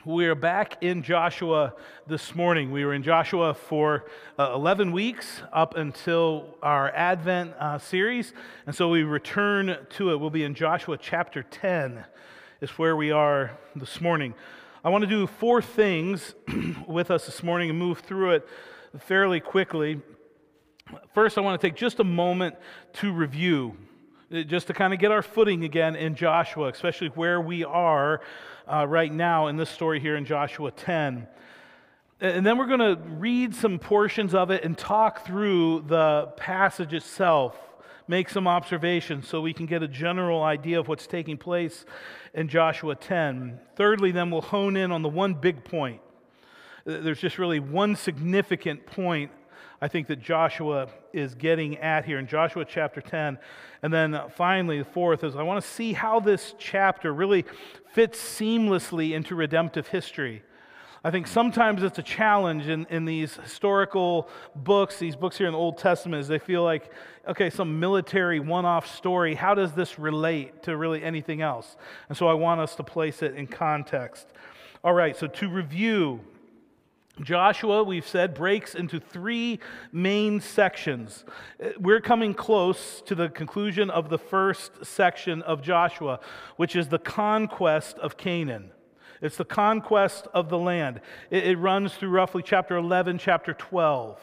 We are back in Joshua this morning. We were in Joshua for 11 weeks up until our Advent series, and so we return to it. We'll be in Joshua chapter 10 is where we are this morning. I want to do four things with us this morning and move through it fairly quickly. First, I want to take just a moment to review, just to kind of get our footing again in Joshua, especially where we are right now in this story here in Joshua 10. And then we're going to read some portions of it and talk through the passage itself, make some observations so we can get a general idea of what's taking place in Joshua 10. Thirdly, then we'll hone in on the one big point. There's just really one significant point I think that Joshua is getting at here in Joshua chapter 10. And then finally, the fourth is I want to see how this chapter really fits seamlessly into redemptive history. I think sometimes it's a challenge in these historical books, these books here in the Old Testament, is they feel like, okay, some military one-off story, how does this relate to really anything else? And so I want us to place it in context. All right, so to review, Joshua, we've said, breaks into three main sections. We're coming close to the conclusion of the first section of Joshua, which is the conquest of Canaan. It's the conquest of the land. It runs through roughly chapter 11, chapter 12.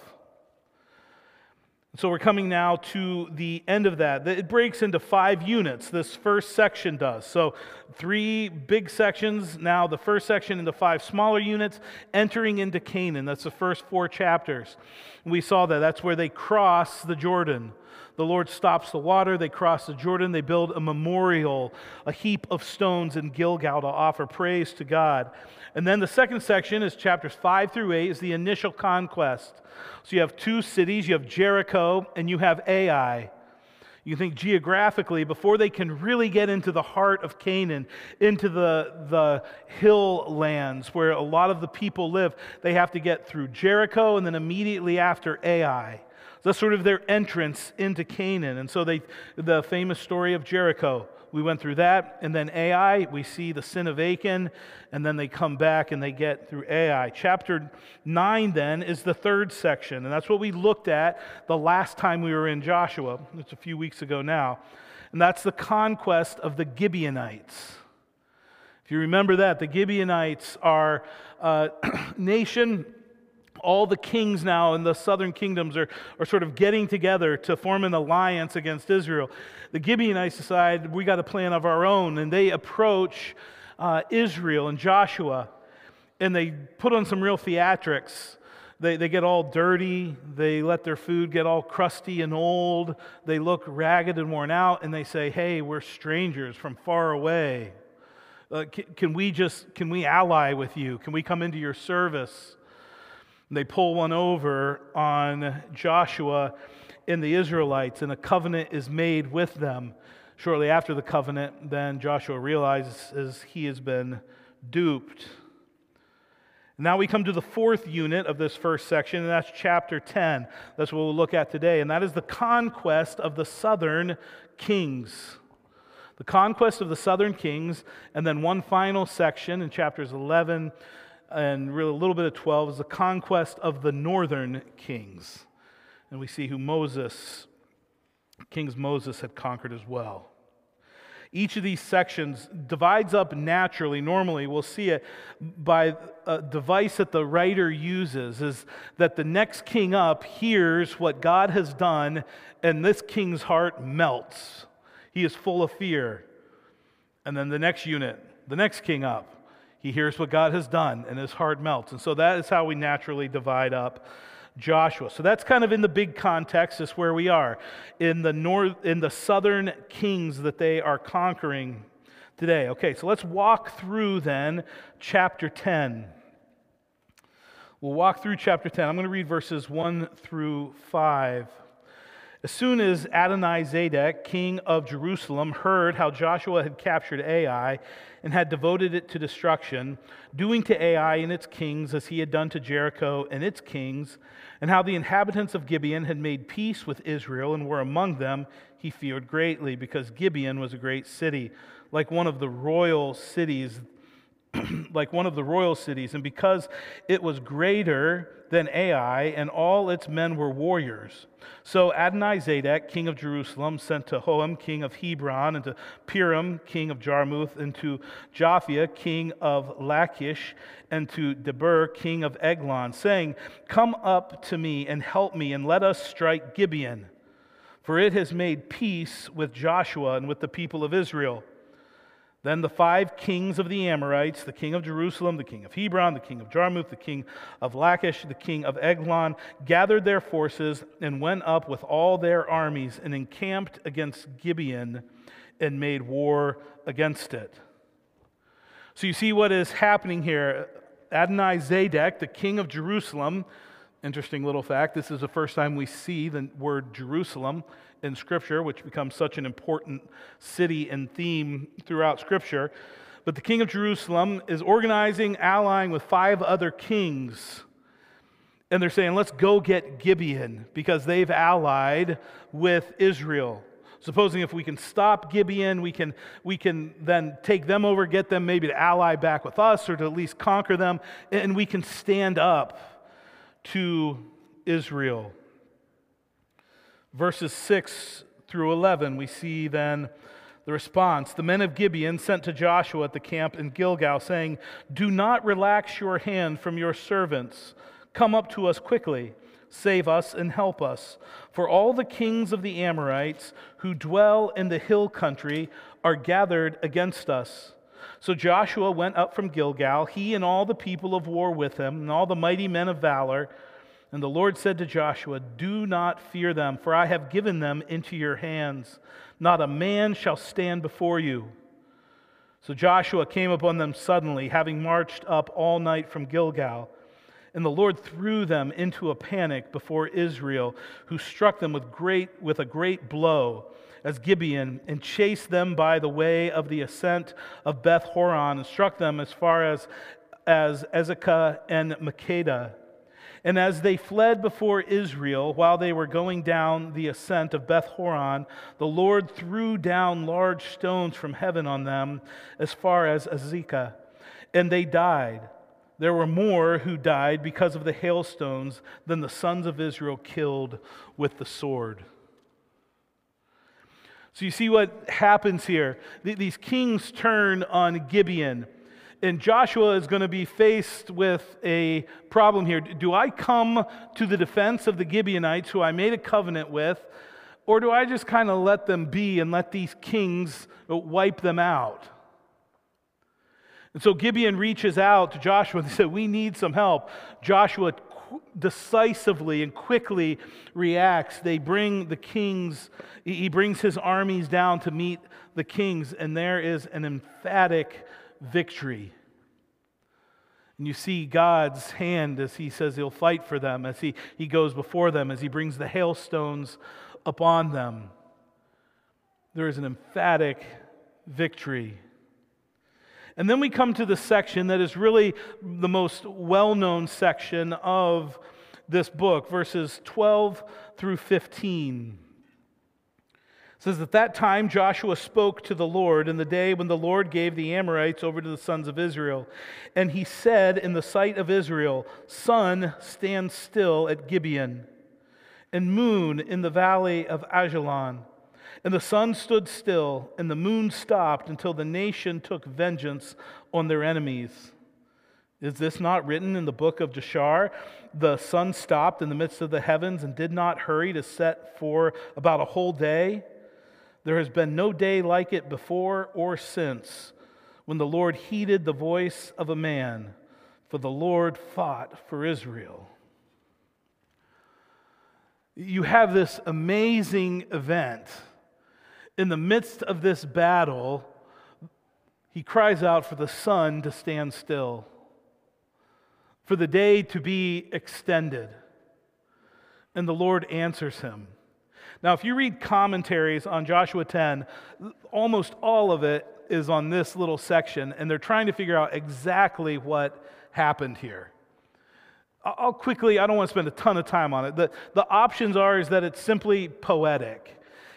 So we're coming now to the end of that. It breaks into 5 units, this first section does. So 3 big sections, now the first section into 5 smaller units, entering into Canaan. That's the first 4 chapters. We saw that. That's where they cross the Jordan. The Lord stops the water, they cross the Jordan, they build a memorial, a heap of stones in Gilgal to offer praise to God. And then the second section is chapters 5 through 8, is the initial conquest. So you have 2 cities, you have Jericho and you have Ai. You think geographically, before they can really get into the heart of Canaan, into the hill lands where a lot of the people live, they have to get through Jericho and then immediately after Ai. That's sort of their entrance into Canaan. And so the famous story of Jericho, we went through that. And then Ai, we see the sin of Achan. And then they come back and they get through Ai. Chapter 9 then is the third section. And that's what we looked at the last time we were in Joshua. It's a few weeks ago now. And that's the conquest of the Gibeonites. If you remember that, the Gibeonites are a nation. All the kings now in the southern kingdoms are sort of getting together to form an alliance against Israel. The Gibeonites decide we got a plan of our own, and they approach Israel and Joshua, and they put on some real theatrics. They get all dirty, they let their food get all crusty and old, they look ragged and worn out, and they say, hey, we're strangers from far away. Can we ally with you? Can we come into your service? They pull one over on Joshua and the Israelites, and a covenant is made with them. Shortly after the covenant, then Joshua realizes he has been duped. Now we come to the fourth unit of this first section, and that's chapter 10. That's what we'll look at today, and that is the conquest of the southern kings. The conquest of the southern kings, and then one final section in chapters 11 and really a little bit of 12 is the conquest of the northern kings. And we see who King Moses had conquered as well. Each of these sections divides up naturally. Normally, we'll see it by a device that the writer uses, is that the next king up hears what God has done, and this king's heart melts. He is full of fear. And then the next unit, the next king up, he hears what God has done, and his heart melts. And so that is how we naturally divide up Joshua. So that's kind of in the big context, is where we are in the southern kings that they are conquering today. Okay, so let's walk through then chapter 10. We'll walk through chapter 10. I'm going to read verses 1 through 5. As soon as Adonizedek, king of Jerusalem, heard how Joshua had captured Ai and had devoted it to destruction, doing to Ai and its kings as he had done to Jericho and its kings, and how the inhabitants of Gibeon had made peace with Israel and were among them, he feared greatly, because Gibeon was a great city, like one of the royal cities like one of the royal cities, and because it was greater than Ai, and all its men were warriors. So Adonizedek, king of Jerusalem, sent to Hoam, king of Hebron, and to Piram, king of Jarmuth, and to Japhia, king of Lachish, and to Debir, king of Eglon, saying, "Come up to me and help me, and let us strike Gibeon, for it has made peace with Joshua and with the people of Israel." Then the 5 kings of the Amorites, the king of Jerusalem, the king of Hebron, the king of Jarmuth, the king of Lachish, the king of Eglon, gathered their forces and went up with all their armies and encamped against Gibeon and made war against it. So you see what is happening here. Adonizedek, the king of Jerusalem, interesting little fact, this is the first time we see the word Jerusalem in Scripture, which becomes such an important city and theme throughout Scripture. But the king of Jerusalem is organizing, allying with 5 other kings. And they're saying, let's go get Gibeon, because they've allied with Israel. Supposing if we can stop Gibeon, we can then take them over, get them maybe to ally back with us, or to at least conquer them, and we can stand up to Israel. Verses 6 through 11, we see then the response. The men of Gibeon sent to Joshua at the camp in Gilgal, saying, "Do not relax your hand from your servants. Come up to us quickly. Save us and help us. For all the kings of the Amorites who dwell in the hill country are gathered against us." So Joshua went up from Gilgal, he and all the people of war with him, and all the mighty men of valor. And the Lord said to Joshua, "Do not fear them, for I have given them into your hands. Not a man shall stand before you." So Joshua came upon them suddenly, having marched up all night from Gilgal. And the Lord threw them into a panic before Israel, who struck them with a great blow as Gibeon, and chased them by the way of the ascent of Beth Horon, and struck them as far as Ezekah and Makkedah. And as they fled before Israel, while they were going down the ascent of Beth Horon, the Lord threw down large stones from heaven on them as far as Azekah, and they died. There were more who died because of the hailstones than the sons of Israel killed with the sword. So you see what happens here. These kings turn on Gibeon. And Joshua is going to be faced with a problem here. Do I come to the defense of the Gibeonites, who I made a covenant with, or do I just kind of let them be and let these kings wipe them out? And so Gibeon reaches out to Joshua and said, "We need some help." Joshua decisively and quickly reacts. They bring the kings, he brings his armies down to meet the kings, and there is an emphatic victory. And you see God's hand as he says he'll fight for them, as he goes before them, as he brings the hailstones upon them. There is an emphatic victory. And then we come to the section that is really the most well-known section of this book, verses 12 through 15. It says, "At that time Joshua spoke to the Lord in the day when the Lord gave the Amorites over to the sons of Israel. And he said in the sight of Israel, 'Sun, stand still at Gibeon, and moon in the valley of Ajalon.' And the sun stood still, and the moon stopped until the nation took vengeance on their enemies. Is this not written in the book of Jashar? The sun stopped in the midst of the heavens and did not hurry to set for about a whole day. There has been no day like it before or since, when the Lord heeded the voice of a man, for the Lord fought for Israel." You have this amazing event. In the midst of this battle, he cries out for the sun to stand still, for the day to be extended. And the Lord answers him. Now, if you read commentaries on Joshua 10, almost all of it is on this little section, and they're trying to figure out exactly what happened here. I'll quickly, I don't want to spend a ton of time on it. The options are is that it's simply poetic.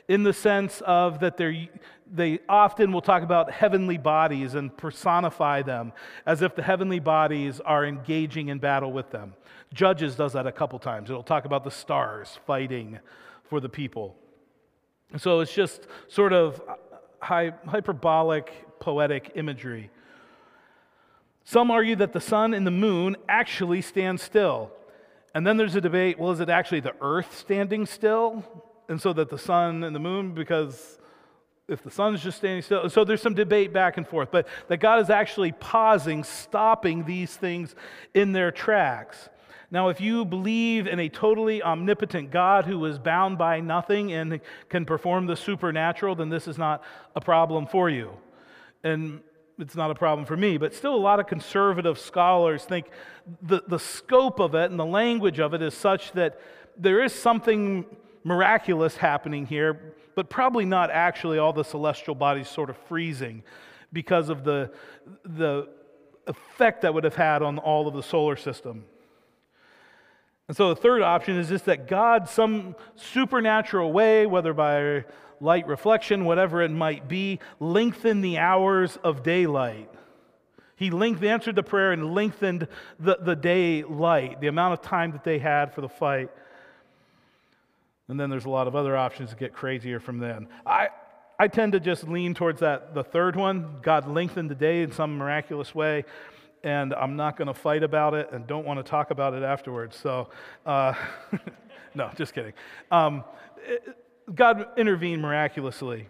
in the sense of that they often will talk about heavenly bodies and personify them as if the heavenly bodies are engaging in battle with them. Judges does that a couple times. It'll talk about the stars fighting for the people. And so it's just sort of hyperbolic, poetic imagery. Some argue that the sun and the moon actually stand still. And then there's a debate, well, is it actually the earth standing still? And so that the sun and the moon, because if the sun's just standing still, so there's some debate back and forth, but that God is actually pausing, stopping these things in their tracks. Now, if you believe in a totally omnipotent God who is bound by nothing and can perform the supernatural, then this is not a problem for you. And it's not a problem for me, but still a lot of conservative scholars think the scope of it and the language of it is such that there is something miraculous happening here, but probably not actually all the celestial bodies sort of freezing because of the effect that would have had on all of the solar system. And so the third option is just that God, some supernatural way, whether by light reflection, whatever it might be, lengthened the hours of daylight. He answered the prayer and lengthened the daylight, the amount of time that they had for the fight. And then there's a lot of other options that get crazier from then. I tend to just lean towards the third one. God lengthened the day in some miraculous way, and I'm not going to fight about it and don't want to talk about it afterwards. So, no, just kidding. God intervened miraculously.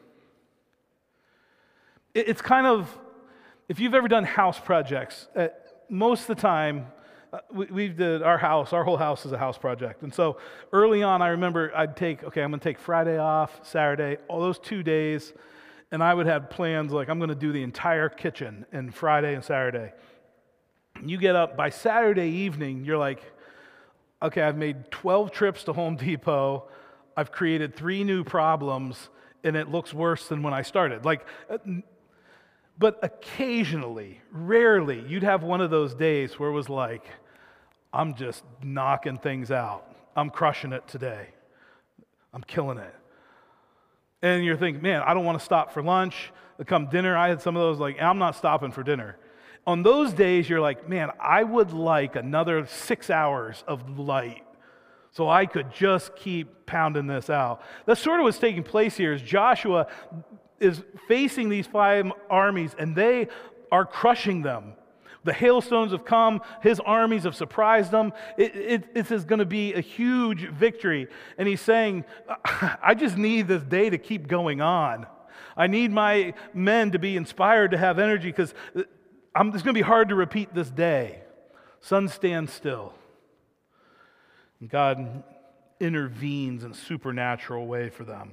It's kind of, if you've ever done house projects, most of the time, we did our whole house is a house project. And so early on, I remember I'm going to take Friday off, Saturday, all those 2 days, and I would have plans like I'm going to do the entire kitchen in Friday and Saturday. You get up, by Saturday evening, you're like, okay, I've made 12 trips to Home Depot, I've created 3 new problems, and it looks worse than when I started. But occasionally, rarely, you'd have one of those days where it was like, I'm just knocking things out. I'm crushing it today. I'm killing it. And you're thinking, man, I don't want to stop for lunch. Come dinner, I had some of those I'm not stopping for dinner. On those days, you're like, man, I would like another 6 hours of light so I could just keep pounding this out. That's sort of what's taking place here is Joshua is facing these 5 armies, and they are crushing them. The hailstones have come. His armies have surprised them. This is going to be a huge victory. And he's saying, I just need this day to keep going on. I need my men to be inspired to have energy because it's going to be hard to repeat this day. Sun stands still. And God intervenes in a supernatural way for them.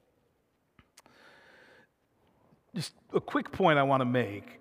Just a quick point I want to make.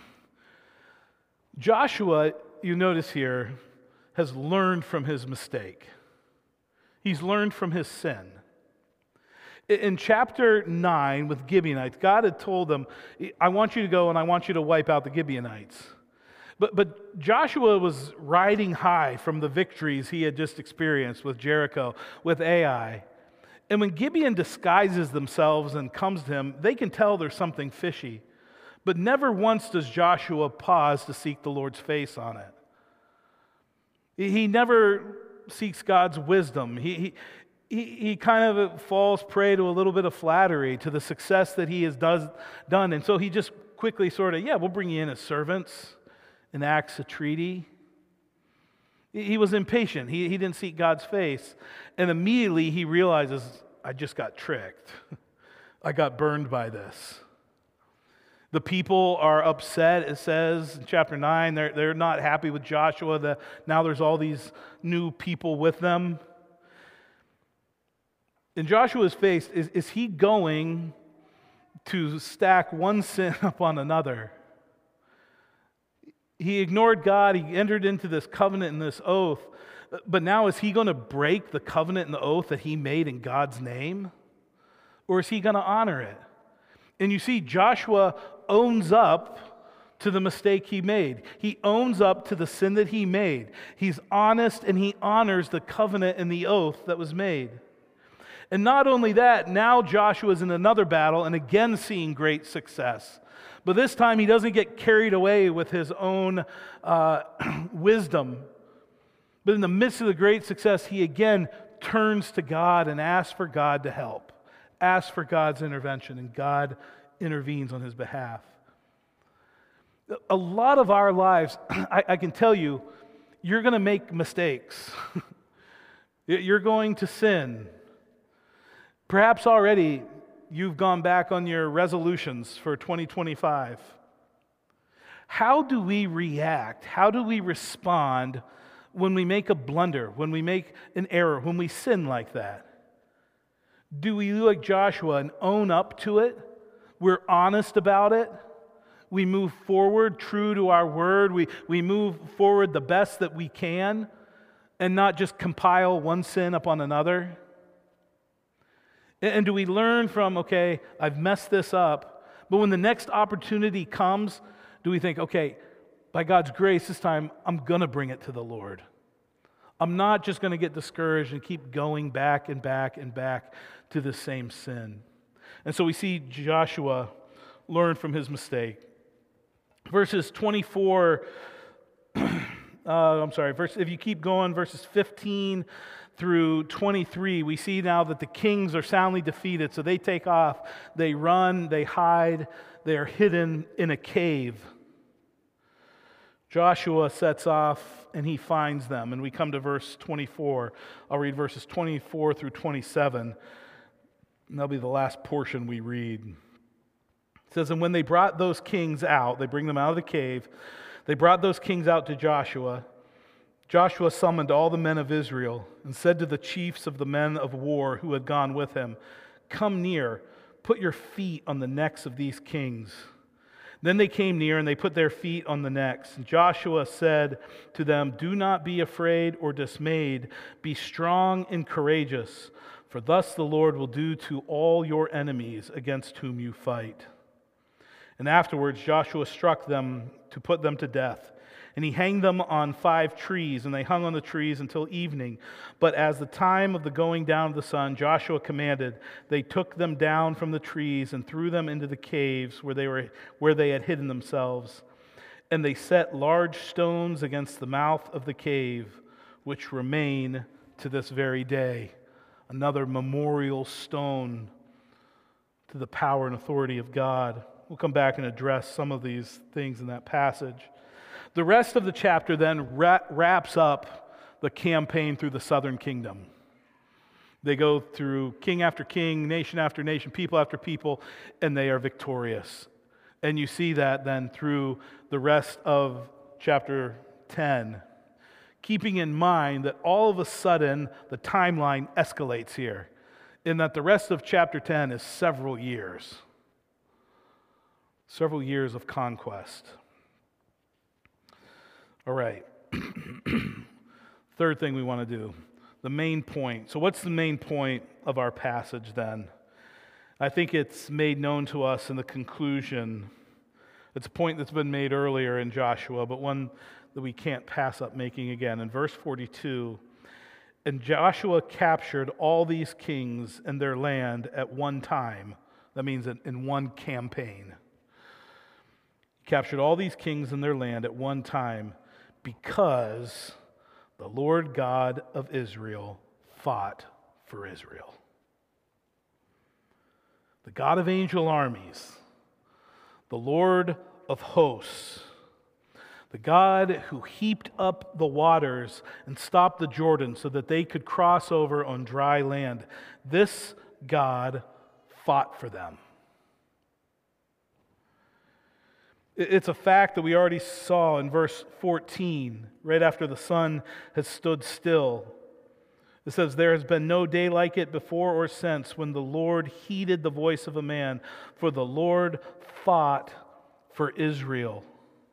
Joshua, you notice here, has learned from his mistake. He's learned from his sin. In chapter 9 with Gibeonites, God had told them, I want you to go and I want you to wipe out the Gibeonites. But Joshua was riding high from the victories he had just experienced with Jericho, with Ai. And when Gibeon disguises themselves and comes to him, they can tell there's something fishy. But never once does Joshua pause to seek the Lord's face on it. He never seeks God's wisdom. He kind of falls prey to a little bit of flattery, to the success that he has done. And so he just quickly sort of, we'll bring you in as servants, enacts a treaty. He was impatient. He didn't seek God's face. And immediately he realizes, I just got tricked. I got burned by this. The people are upset, it says in chapter 9. They're not happy with Joshua. Now there's all these new people with them. In Joshua's face, is he going to stack one sin upon another? He ignored God. He entered into this covenant and this oath. But now is he going to break the covenant and the oath that he made in God's name? Or is he going to honor it? And you see, Joshua owns up to the mistake he made. He owns up to the sin that he made. He's honest and he honors the covenant and the oath that was made. And not only that, now Joshua's in another battle and again seeing great success. But this time he doesn't get carried away with his own wisdom. But in the midst of the great success, he again turns to God and asks for God to help, asks for God's intervention, and God intervenes on his behalf. A lot of our lives, I can tell you, you're going to make mistakes. You're going to sin. Perhaps already you've gone back on your resolutions for 2025. How do we react? How do we respond when we make a blunder, when we make an error, when we sin like that? Do we do like Joshua and own up to it? We're honest about it. We move forward true to our word. We move forward the best that we can and not just compile one sin upon another. And do we learn from, okay, I've messed this up, but when the next opportunity comes, do we think, okay, by God's grace this time, I'm going to bring it to the Lord. I'm not just going to get discouraged and keep going back and back and back to the same sin. And so we see Joshua learn from his mistake. Verses 24, if you keep going, verses 15 through 23, we see now that the kings are soundly defeated, so they take off, they run, they hide, they are hidden in a cave. Joshua sets off and he finds them, and we come to verse 24. I'll read verses 24 through 27, and that'll be the last portion we read. It says, and when they brought those kings out, they bring them out of the cave, they brought those kings out to Joshua. Joshua summoned all the men of Israel and said to the chiefs of the men of war who had gone with him, come near, put your feet on the necks of these kings. Then they came near and they put their feet on the necks. And Joshua said to them, do not be afraid or dismayed. Be strong and courageous, for thus the Lord will do to all your enemies against whom you fight. And afterwards Joshua struck them to put them to death. And he hanged them on 5 trees, and they hung on the trees until evening. But as the time of the going down of the sun, Joshua commanded, they took them down from the trees and threw them into the caves where they had hidden themselves. And they set large stones against the mouth of the cave, which remain to this very day. Another memorial stone to the power and authority of God. We'll come back and address some of these things in that passage. The rest of the chapter then wraps up the campaign through the southern kingdom. They go through king after king, nation after nation, people after people, and they are victorious. And you see that then through the rest of chapter 10, keeping in mind that all of a sudden the timeline escalates here, in that the rest of chapter 10 is several years of conquest. All right. Third thing we want to do, the main point. So what's the main point of our passage then? I think it's made known to us in the conclusion. It's a point that's been made earlier in Joshua, but one that we can't pass up making again. In verse 42, and Joshua captured all these kings and their land at one time. That means in one campaign. He captured all these kings and their land at one time, because the Lord God of Israel fought for Israel. The God of angel armies, the Lord of hosts, the God who heaped up the waters and stopped the Jordan so that they could cross over on dry land. This God fought for them. It's a fact that we already saw in verse 14, right after the sun has stood still. It says, there has been no day like it before or since when the Lord heeded the voice of a man, for the Lord fought for Israel.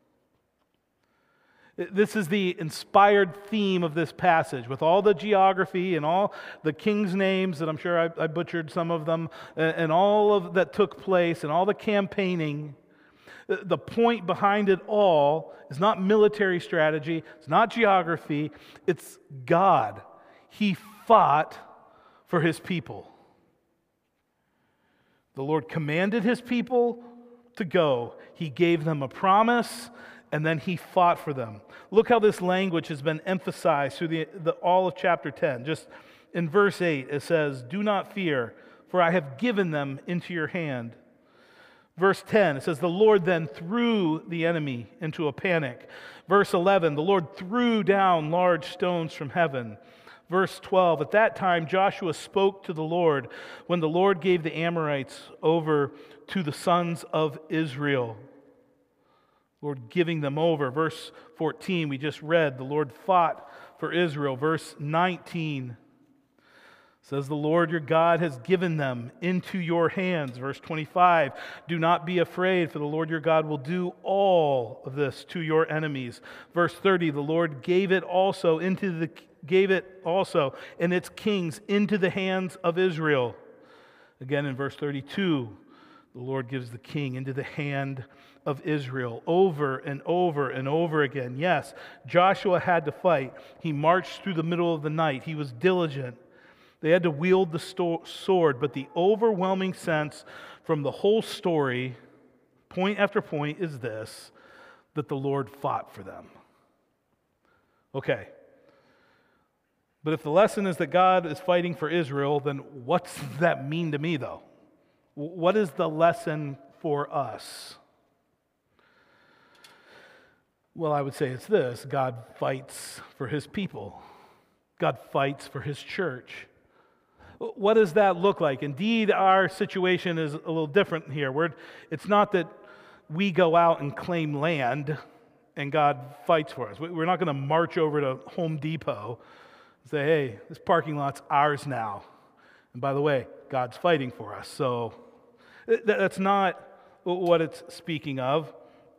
This is the inspired theme of this passage, with all the geography and all the kings' names that I'm sure I butchered some of them, and all of that took place, and all the campaigning. The point behind it all is not military strategy, it's not geography, it's God. He fought for his people. The Lord commanded his people to go. He gave them a promise, and then he fought for them. Look how this language has been emphasized through all of chapter 10. Just in verse 8, it says, "Do not fear, for I have given them into your hand." Verse 10, it says, "The Lord then threw the enemy into a panic." Verse 11, "The Lord threw down large stones from heaven." Verse 12, "At that time Joshua spoke to the Lord when the Lord gave the Amorites over to the sons of Israel." Lord giving them over. Verse 14, we just read, the Lord fought for Israel. Verse 19 says, "The Lord your God has given them into your hands." Verse 25, "Do not be afraid, for the Lord your God will do all of this to your enemies." Verse 30, "The Lord gave it also and its kings into the hands of Israel." Again in verse 32, the Lord gives the king into the hand of Israel over and over and over again. Yes, Joshua had to fight. He marched through the middle of the night. He was diligent. They had to wield the sword, but the overwhelming sense from the whole story, point after point, is this, that the Lord fought for them. Okay. But if the lesson is that God is fighting for Israel, then what's that mean to me, though? What is the lesson for us? Well, I would say it's this: God fights for his people. God fights for his church. What does that look like? Indeed, our situation is a little different here. It's not that we go out and claim land and God fights for us. We're not going to march over to Home Depot and say, "Hey, this parking lot's ours now. And by the way, God's fighting for us." So that's not what it's speaking of.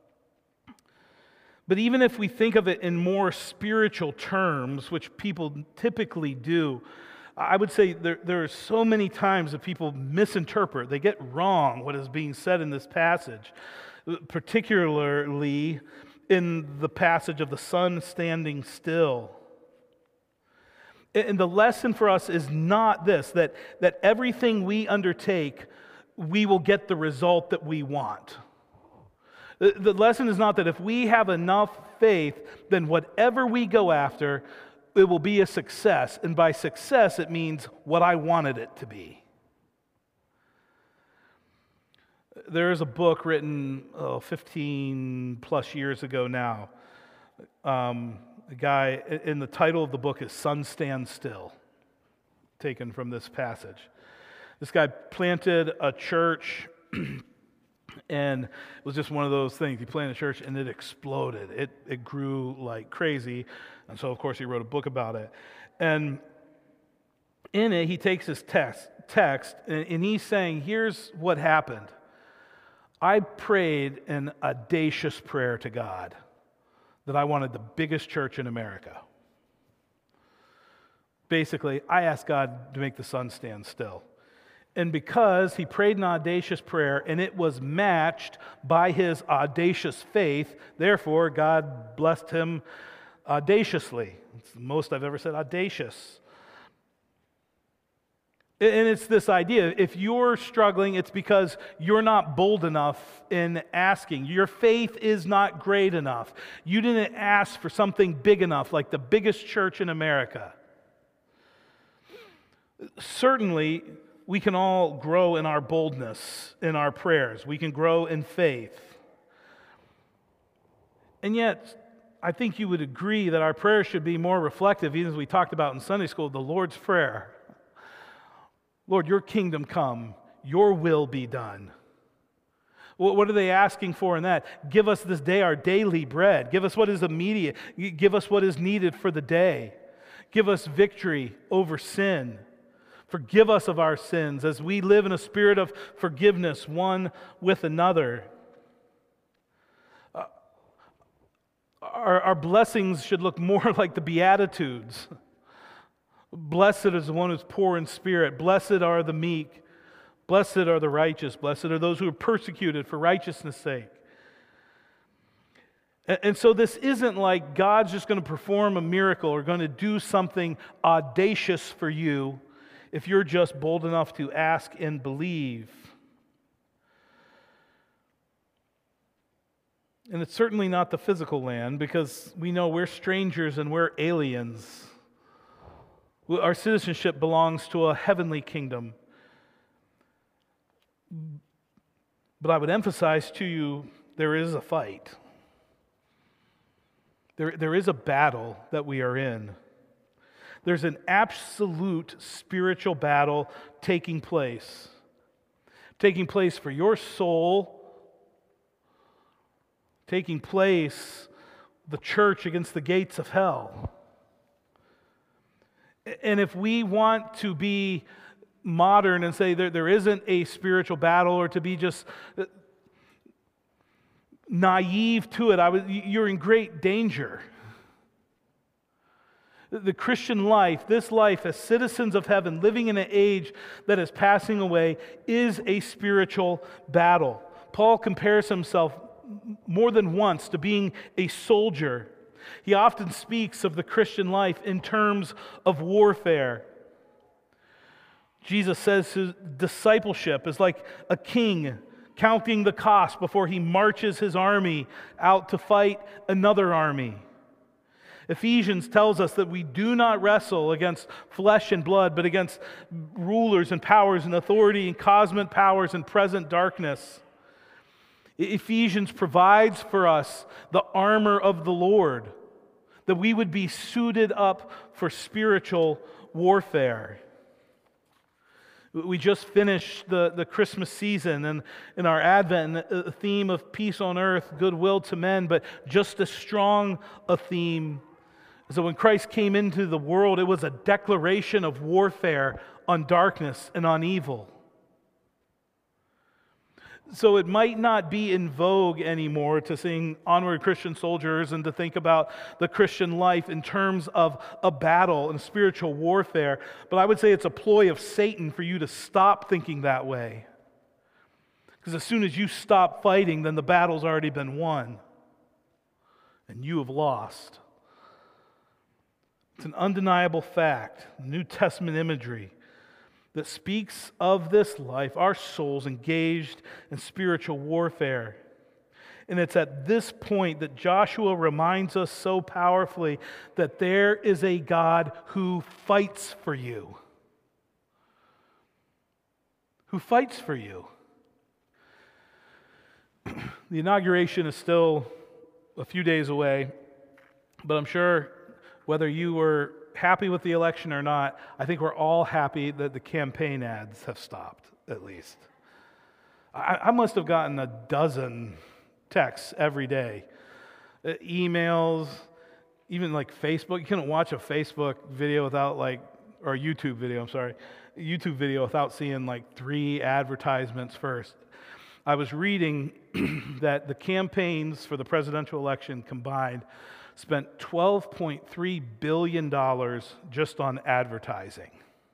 But even if we think of it in more spiritual terms, which people typically do, I would say there are so many times that people misinterpret, they get wrong what is being said in this passage, particularly in the passage of the sun standing still. And the lesson for us is not this, that everything we undertake, we will get the result that we want. The lesson is not that if we have enough faith, then whatever we go after, it will be a success. And by success, it means what I wanted it to be. There is a book written 15 plus years ago now. A guy, and the title of the book is "Sun Stand Still," taken from this passage. This guy planted a church, and it was just one of those things. He planted a church, and it exploded. It grew like crazy, and so, of course, he wrote a book about it. And in it, he takes his text, and he's saying, here's what happened. I prayed an audacious prayer to God that I wanted the biggest church in America. Basically, I asked God to make the sun stand still. And because he prayed an audacious prayer and it was matched by his audacious faith, therefore God blessed him audaciously. It's the most I've ever said, audacious. And it's this idea, if you're struggling, it's because you're not bold enough in asking. Your faith is not great enough. You didn't ask for something big enough, like the biggest church in America. Certainly, we can all grow in our boldness, in our prayers. We can grow in faith. And yet, I think you would agree that our prayers should be more reflective, even as we talked about in Sunday school, the Lord's Prayer. Lord, your kingdom come, your will be done. What are they asking for in that? Give us this day our daily bread. Give us what is immediate. Give us what is needed for the day. Give us victory over sin. Forgive us of our sins as we live in a spirit of forgiveness one with another. Our blessings should look more like the Beatitudes. Blessed is the one who's poor in spirit. Blessed are the meek. Blessed are the righteous. Blessed are those who are persecuted for righteousness' sake. And so this isn't like God's just going to perform a miracle or going to do something audacious for you if you're just bold enough to ask and believe. And it's certainly not the physical land, because we know we're strangers and we're aliens. Our citizenship belongs to a heavenly kingdom. But I would emphasize to you, there is a fight. There is a battle that we are in. There's an absolute spiritual battle taking place for your soul, taking place, the church against the gates of hell. And if we want to be modern and say there isn't a spiritual battle, or to be just naive to it, you're in great danger. The Christian life, this life as citizens of heaven, living in an age that is passing away, is a spiritual battle. Paul compares himself more than once to being a soldier. He often speaks of the Christian life in terms of warfare. Jesus says his discipleship is like a king counting the cost before he marches his army out to fight another army. Ephesians tells us that we do not wrestle against flesh and blood, but against rulers and powers and authority and cosmic powers and present darkness. Ephesians provides for us the armor of the Lord, that we would be suited up for spiritual warfare. We just finished the Christmas season, and in our Advent, a theme of peace on earth, goodwill to men, but just as strong a theme. So when Christ came into the world, it was a declaration of warfare on darkness and on evil. So it might not be in vogue anymore to sing Onward Christian Soldiers and to think about the Christian life in terms of a battle and spiritual warfare, but I would say it's a ploy of Satan for you to stop thinking that way. Because as soon as you stop fighting, then the battle's already been won, and you have lost. It's an undeniable fact, New Testament imagery, that speaks of this life, our souls engaged in spiritual warfare. And it's at this point that Joshua reminds us so powerfully that there is a God who fights for you. Who fights for you. The inauguration is still a few days away, but I'm sure whether you were happy with the election or not, I think we're all happy that the campaign ads have stopped, at least. I must have gotten a dozen texts every day, emails, even like Facebook. You couldn't watch a Facebook video without or a YouTube video, YouTube video without seeing 3 advertisements first. I was reading that the campaigns for the presidential election combined spent $12.3 billion just on advertising.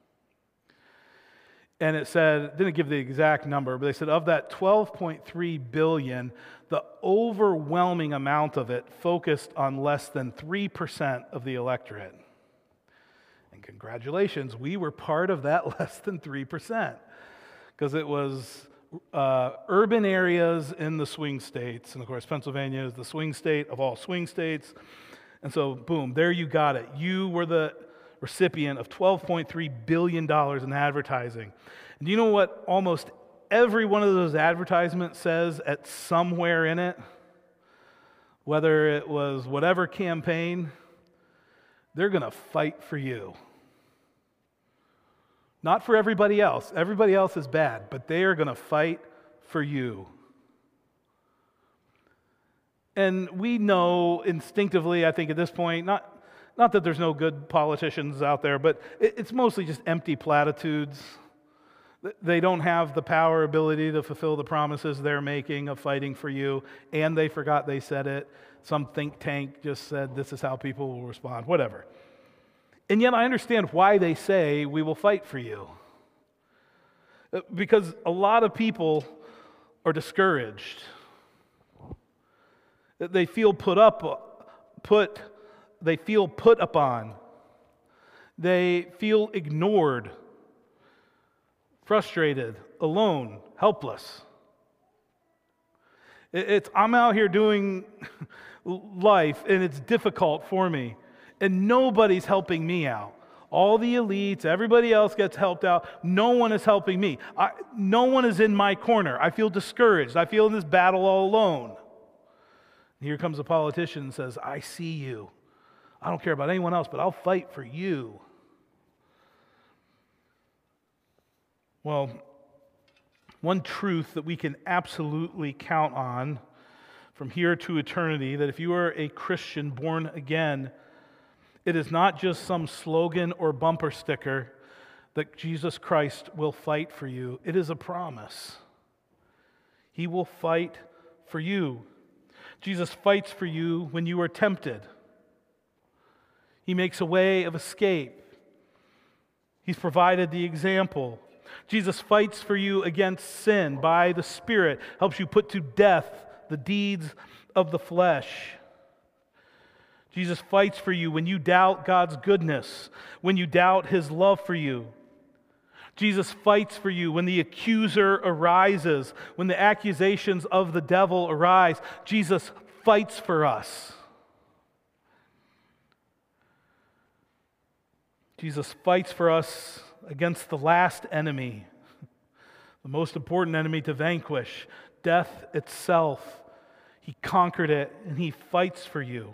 And it said, didn't give the exact number, but they said of that $12.3 billion, the overwhelming amount of it focused on less than 3% of the electorate. And congratulations, we were part of that less than 3%, because it was urban areas in the swing states. And of course, Pennsylvania is the swing state of all swing states. And so, boom, there you got it. You were the recipient of $12.3 billion in advertising. And do you know what almost every one of those advertisements says at somewhere in it? Whether it was whatever campaign, they're going to fight for you. Not for everybody else. Everybody else is bad, but they are going to fight for you. And we know instinctively, I think at this point, not that there's no good politicians out there, but it's mostly just empty platitudes. They don't have the power, ability to fulfill the promises they're making of fighting for you, and they forgot they said it. Some think tank just said this is how people will respond, whatever. And yet I understand why they say we will fight for you. Because a lot of people are discouraged. They feel put upon. They feel ignored, frustrated, alone, helpless. I'm out here doing life, and it's difficult for me, and nobody's helping me out. All the elites, everybody else gets helped out. No one is helping me. No one is in my corner. I feel discouraged. I feel in this battle all alone. Here comes a politician and says, I see you. I don't care about anyone else, but I'll fight for you. Well, one truth that we can absolutely count on from here to eternity, that if you are a Christian born again, it is not just some slogan or bumper sticker that Jesus Christ will fight for you. It is a promise. He will fight for you. Jesus fights for you when you are tempted. He makes a way of escape. He's provided the example. Jesus fights for you against sin by the Spirit, helps you put to death the deeds of the flesh. Jesus fights for you when you doubt God's goodness, when you doubt His love for you. Jesus fights for you when the accuser arises, when the accusations of the devil arise. Jesus fights for us. Jesus fights for us against the last enemy, the most important enemy to vanquish, death itself. He conquered it, and He fights for you.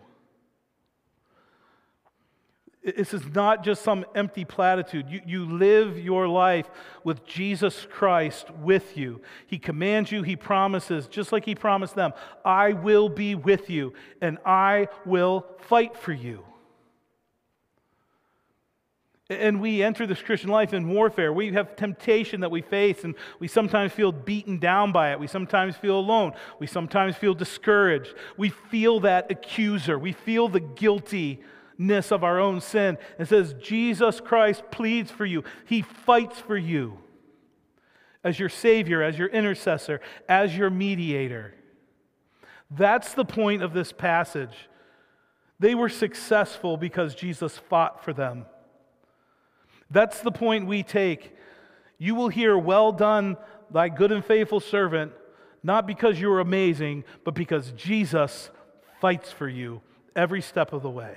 This is not just some empty platitude. You live your life with Jesus Christ with you. He commands you, He promises, just like He promised them, I will be with you, and I will fight for you. And we enter this Christian life in warfare. We have temptation that we face, and we sometimes feel beaten down by it. We sometimes feel alone. We sometimes feel discouraged. We feel that accuser. We feel the guiltiness of our own sin. It says, Jesus Christ pleads for you. He fights for you as your Savior, as your intercessor, as your mediator. That's the point of this passage. They were successful because Jesus fought for them. That's the point we take. You will hear, well done, thy good and faithful servant, not because you're amazing, but because Jesus fights for you every step of the way.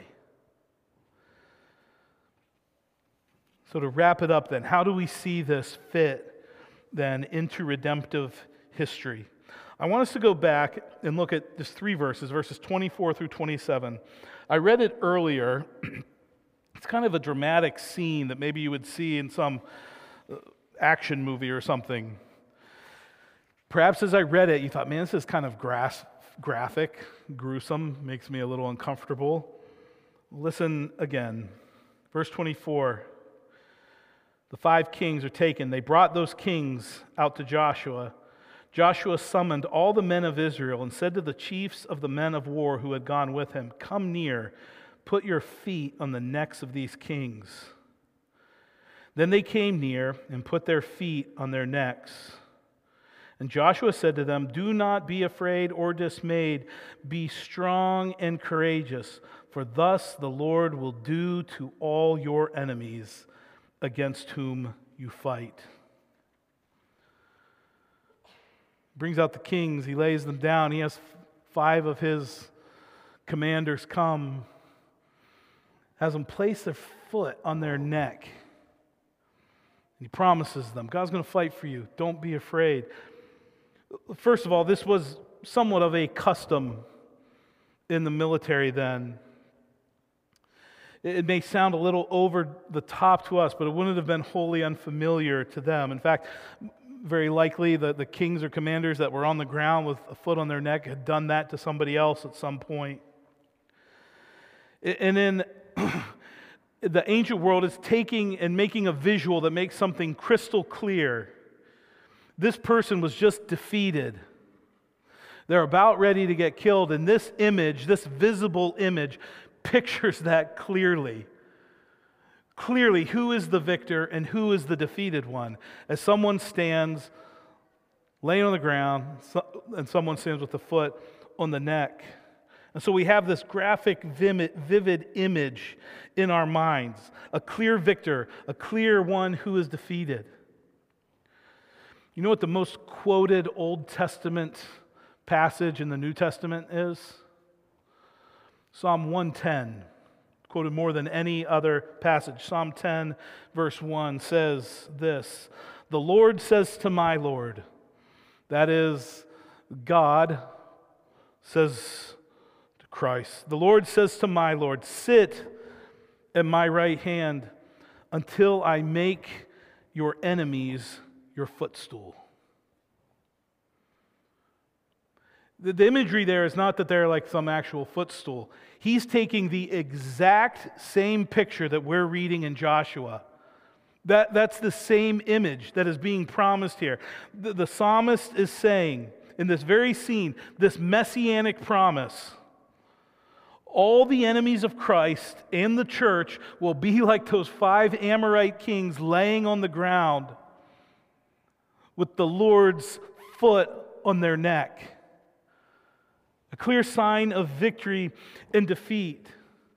So to wrap it up then, how do we see this fit then into redemptive history? I want us to go back and look at just 3 verses, verses 24 through 27. I read it earlier. It's kind of a dramatic scene that maybe you would see in some action movie or something. Perhaps as I read it, you thought, man, this is kind of graphic, gruesome, makes me a little uncomfortable. Listen again. Verse 24. The 5 kings are taken. They brought those kings out to Joshua. Joshua summoned all the men of Israel and said to the chiefs of the men of war who had gone with him, come near. Put your feet on the necks of these kings. Then they came near and put their feet on their necks. And Joshua said to them, do not be afraid or dismayed. Be strong and courageous, for thus the Lord will do to all your enemies against whom you fight. Brings out the kings. He lays them down. He has 5 of his commanders come. Has them place their foot on their neck. He promises them, God's going to fight for you. Don't be afraid. First of all, this was somewhat of a custom in the military then. It may sound a little over the top to us, but it wouldn't have been wholly unfamiliar to them. In fact, very likely the kings or commanders that were on the ground with a foot on their neck had done that to somebody else at some point. And in the ancient world, is taking and making a visual that makes something crystal clear. This person was just defeated. They're about ready to get killed, and this image, this visible image, pictures that clearly. Clearly, who is the victor and who is the defeated one? As someone stands laying on the ground, and someone stands with the foot on the neck. And so we have this graphic, vivid image in our minds. A clear victor, a clear one who is defeated. You know what the most quoted Old Testament passage in the New Testament is? Psalm 110, quoted more than any other passage. Psalm 10, verse 1 says this, "The Lord says to my Lord," that is, God says to Christ, "The Lord says to my Lord, sit at my right hand until I make your enemies your footstool." The imagery there is not that they're like some actual footstool. He's taking the exact same picture that we're reading in Joshua. That's the same image that is being promised here. The psalmist is saying in this very scene, this messianic promise, all the enemies of Christ and the church will be like those 5 Amorite kings laying on the ground with the Lord's foot on their neck. A clear sign of victory and defeat.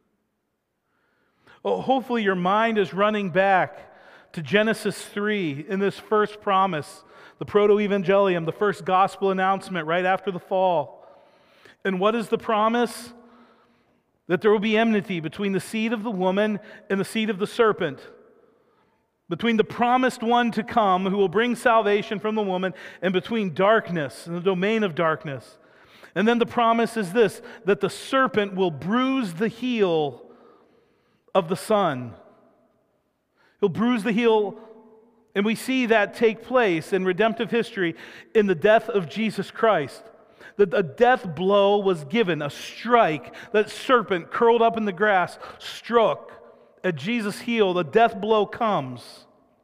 Oh, hopefully your mind is running back to Genesis 3 in this first promise, the proto-evangelium, the first gospel announcement right after the fall. And what is the promise? That there will be enmity between the seed of the woman and the seed of the serpent, between the promised one to come who will bring salvation from the woman, and between darkness and the domain of darkness. And then the promise is this, that the serpent will bruise the heel of the Son. He'll bruise the heel, and we see that take place in redemptive history in the death of Jesus Christ. That a death blow was given, a strike. That serpent curled up in the grass struck at Jesus' heel. The death blow comes.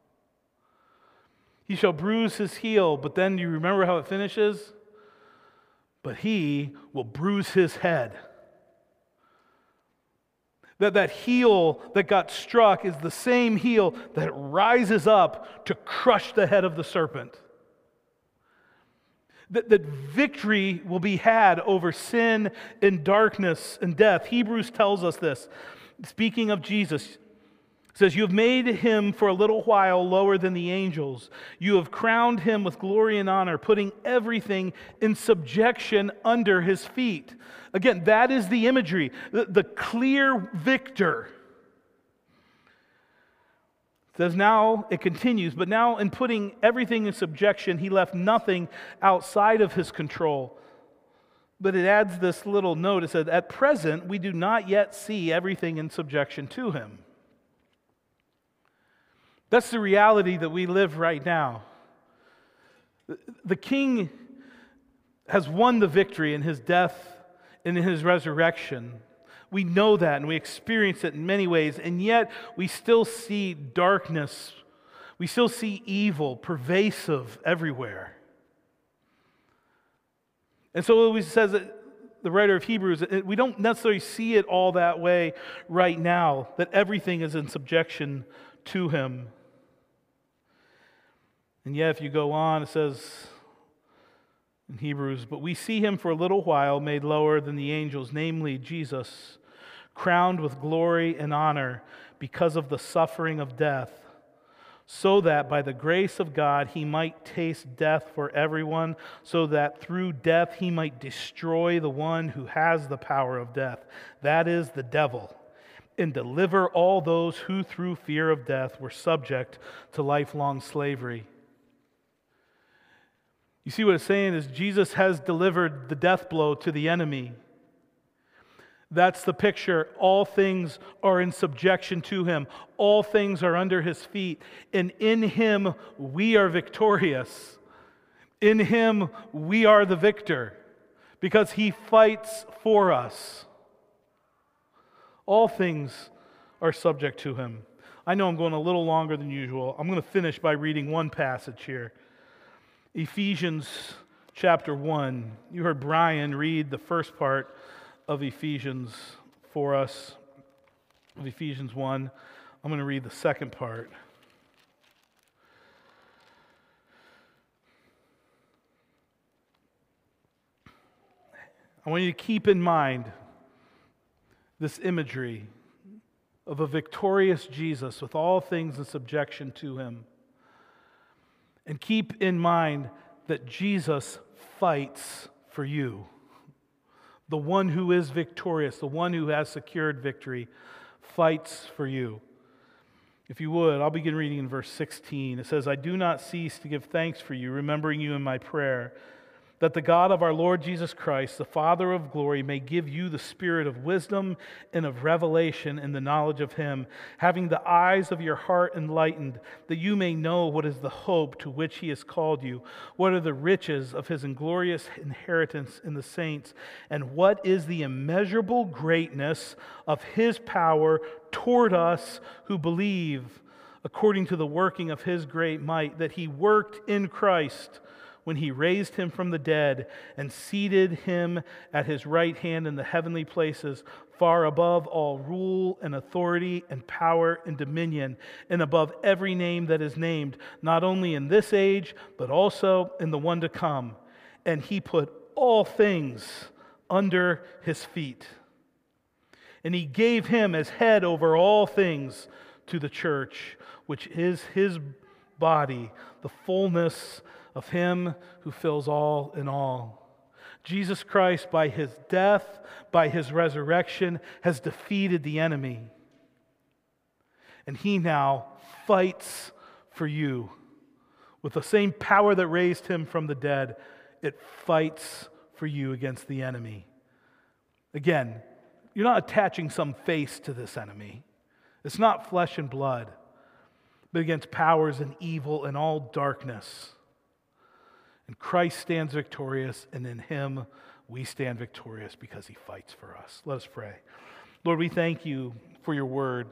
He shall bruise his heel, but then you remember how it finishes? But he will bruise his head. That heel that got struck is the same heel that rises up to crush the head of the serpent. That victory will be had over sin and darkness and death. Hebrews tells us this. Speaking of Jesus, it says, "You have made him for a little while lower than the angels. You have crowned him with glory and honor, putting everything in subjection under his feet." Again, that is the imagery, the clear victor. It says now, it continues, but now in putting everything in subjection, he left nothing outside of his control. But it adds this little note. It said, "At present, we do not yet see everything in subjection to him." That's the reality that we live right now. The King has won the victory in his death and in his resurrection. We know that and we experience it in many ways, and yet we still see darkness. We still see evil pervasive everywhere. And so it says that the writer of Hebrews, we don't necessarily see it all that way right now, that everything is in subjection to him. And yet if you go on, it says in Hebrews, "But we see him for a little while made lower than the angels, namely Jesus, crowned with glory and honor because of the suffering of death, so that by the grace of God he might taste death for everyone, so that through death he might destroy the one who has the power of death, that is, the devil, and deliver all those who through fear of death were subject to lifelong slavery." You see what it's saying is Jesus has delivered the death blow to the enemy. That's the picture. All things are in subjection to him. All things are under his feet. And in him we are victorious. In him we are the victor because he fights for us. All things are subject to him. I know I'm going a little longer than usual. I'm going to finish by reading one passage here. Ephesians chapter 1. You heard Brian read the first part of Ephesians for us, of Ephesians 1. I'm going to read the second part. I want you to keep in mind this imagery of a victorious Jesus with all things in subjection to him. And keep in mind that Jesus fights for you. The one who is victorious, the one who has secured victory, fights for you. If you would, I'll begin reading in verse 16. It says, I do not cease to give thanks for you, remembering you in my prayer, that the God of our Lord Jesus Christ, the Father of glory, may give you the spirit of wisdom and of revelation in the knowledge of him, having the eyes of your heart enlightened, that you may know what is the hope to which he has called you, what are the riches of his inglorious inheritance in the saints, and what is the immeasurable greatness of his power toward us who believe, according to the working of his great might, that he worked in Christ when he raised him from the dead and seated him at his right hand in the heavenly places, far above all rule and authority and power and dominion, and above every name that is named, not only in this age, but also in the one to come. And he put all things under his feet. And he gave him as head over all things to the church, which is his body, the fullness of him who fills all in all. Jesus Christ, by his death, by his resurrection, has defeated the enemy. And he now fights for you. With the same power that raised him from the dead, it fights for you against the enemy. Again, you're not attaching some face to this enemy. It's not flesh and blood, but against powers and evil and all darkness. And Christ stands victorious, and in him we stand victorious because he fights for us. Let us pray. Lord, we thank you for your word.